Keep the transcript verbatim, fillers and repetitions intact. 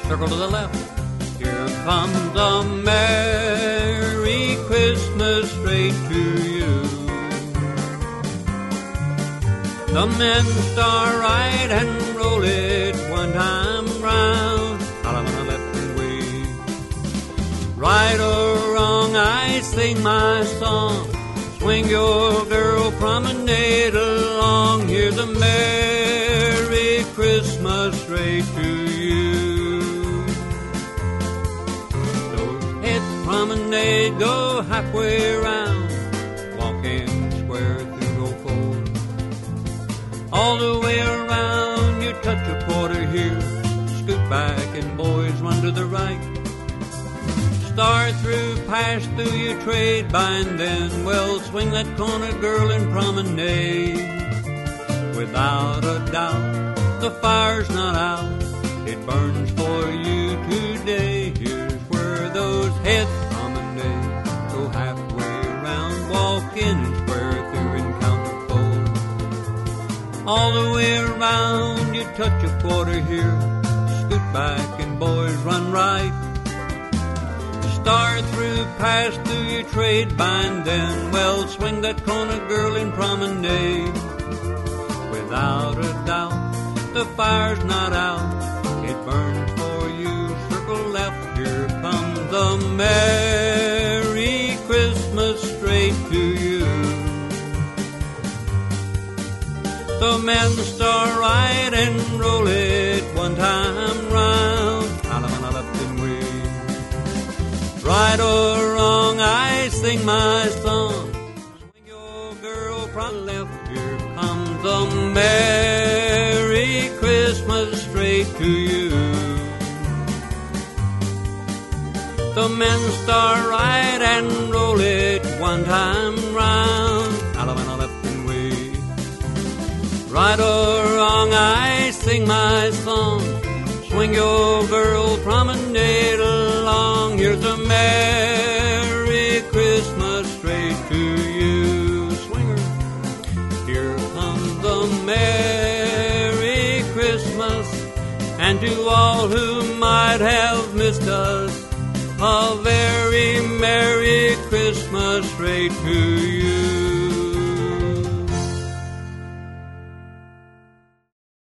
circle to the left. Here comes a Merry Christmas straight to you. The men start right and roll it one time round. All on the left and way. Right or wrong, I sing my song. Swing your girl promenade along. Here's a Merry Christmas straight to you. Those heads promenade go halfway around, walking square through row four. All the way around, you touch a quarter here, scoot back and boys run to the right. Start through, pass through, you trade by and then, well, swing that corner, girl, and promenade. Without a doubt, the fire's not out, it burns for you today. Here's where those heads promenade, go halfway around, walk in and square through and count to four. All the way around, you touch a quarter here, scoot back and boys run right. Start through, pass through, you trade by and then, well, swing that corner, girl, and promenade. Without a doubt, the fire's not out, it burns for you, circle left, here comes the Merry Christmas straight to you. The men start right and roll it one time round, out of my left and way. Right or wrong, I sing my song. Swing your girl from left, here comes a Merry Christmas straight to you. The men start right and roll it one time round, out of my left and way. Right or wrong, I sing my song. Swing your girl promenade along. Here's a Merry Christmas straight to you. Swinger, here comes the Merry Christmas. And to all who might have missed us, a very Merry Christmas straight to you.